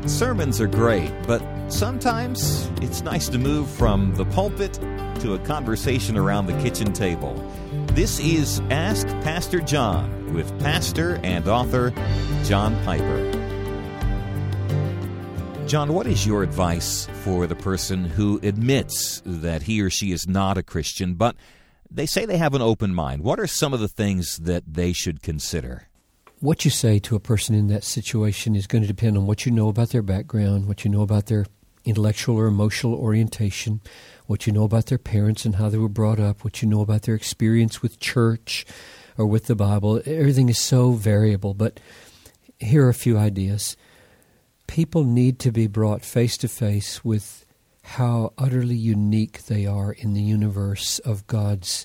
Sermons are great, but sometimes it's nice to move from the pulpit to a conversation around the kitchen table. This is Ask Pastor John with pastor and author John Piper. John, what is your advice for the person who admits that he or she is not a Christian, but they say they have an open mind? What are some of the things that they should consider? What you say to a person in that situation is going to depend on what you know about their background, what you know about their intellectual or emotional orientation, what you know about their parents and how they were brought up, what you know about their experience with church or with the Bible. Everything is so variable, but here are a few ideas. People need to be brought face to face with how utterly unique they are in the universe of God's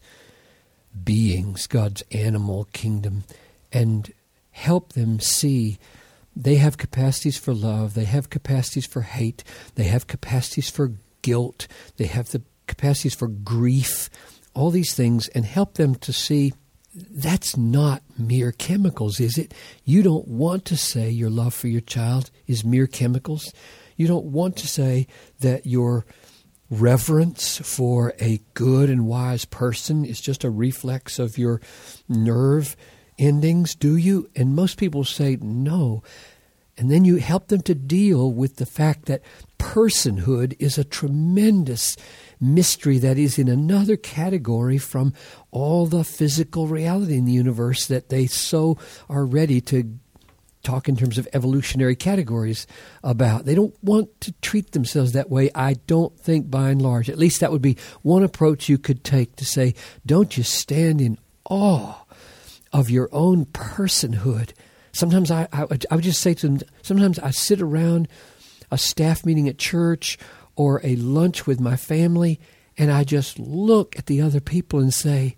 beings, God's animal kingdom, and help them see they have capacities for love, they have capacities for hate, they have capacities for guilt, they have the capacities for grief, all these things, and help them to see that's not mere chemicals, is it? You don't want to say your love for your child is mere chemicals. You don't want to say that your reverence for a good and wise person is just a reflex of your nerve endings, do you? And most people say no. And then you help them to deal with the fact that personhood is a tremendous mystery that is in another category from all the physical reality in the universe that they so are ready to talk in terms of evolutionary categories about. They don't want to treat themselves that way, I don't think, by and large. At least that would be one approach you could take to say, don't you stand in awe of your own personhood. Sometimes I would just say to them, sometimes I sit around a staff meeting at church or a lunch with my family, and I just look at the other people and say,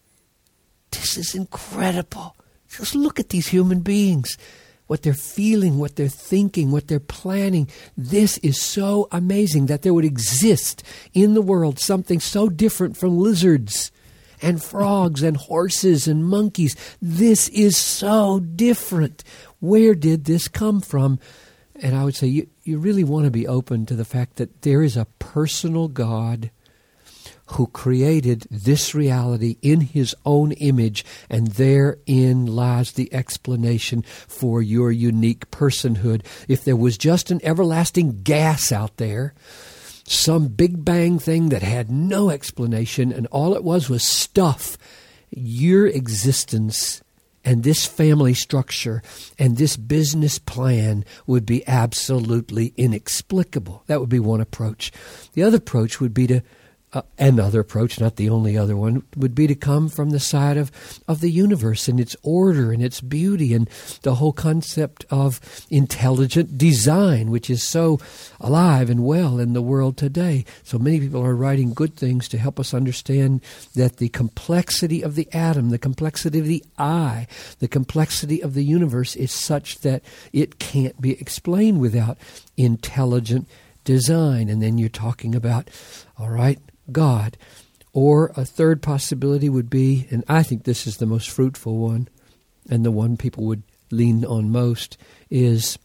this is incredible. Just look at these human beings, what they're feeling, what they're thinking, what they're planning. This is so amazing that there would exist in the world something so different from lizards and frogs and horses and monkeys. This is so different. Where did this come from? And I would say you really want to be open to the fact that there is a personal God who created this reality in his own image, and therein lies the explanation for your unique personhood. If there was just an everlasting gas out there, some big bang thing that had no explanation, and all it was stuff, your existence and this family structure and this business plan would be absolutely inexplicable. That would be one approach. The other approach would be to another approach, not the only other one, would be to come from the side of the universe and its order and its beauty and the whole concept of intelligent design, which is so alive and well in the world today. So many people are writing good things to help us understand that the complexity of the atom, the complexity of the eye, the complexity of the universe is such that it can't be explained without intelligent design. And then you're talking about, all right, God. Or a third possibility would be, and I think this is the most fruitful one, and the one people would lean on most, is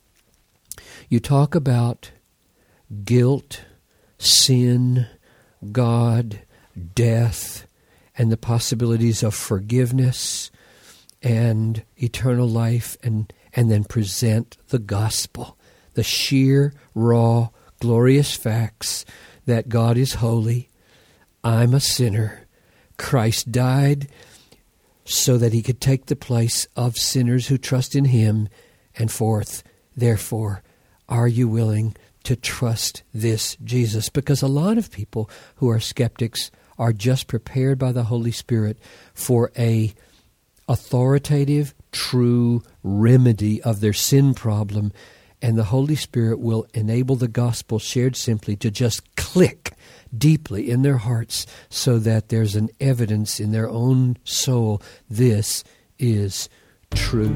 you talk about guilt, sin, God, death, and the possibilities of forgiveness and eternal life, and then present the gospel, the sheer, raw, glorious facts that God is holy, I'm a sinner, Christ died so that he could take the place of sinners who trust in him, and fourth, therefore, are you willing to trust this Jesus? Because a lot of people who are skeptics are just prepared by the Holy Spirit for a authoritative, true remedy of their sin problem, and the Holy Spirit will enable the gospel shared simply to just click deeply in their hearts so that there's an evidence in their own soul, this is true.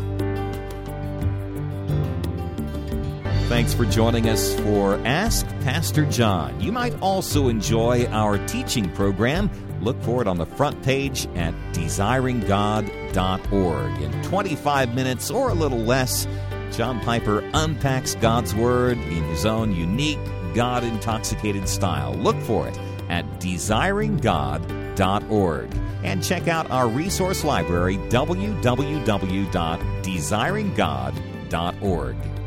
Thanks for joining us for Ask Pastor John. You might also enjoy our teaching program. Look for it on the front page at desiringgod.org. In 25 minutes or a little less, John Piper unpacks God's Word in his own unique, God-intoxicated style. Look for it at desiringgod.org. And check out our resource library, www.desiringgod.org.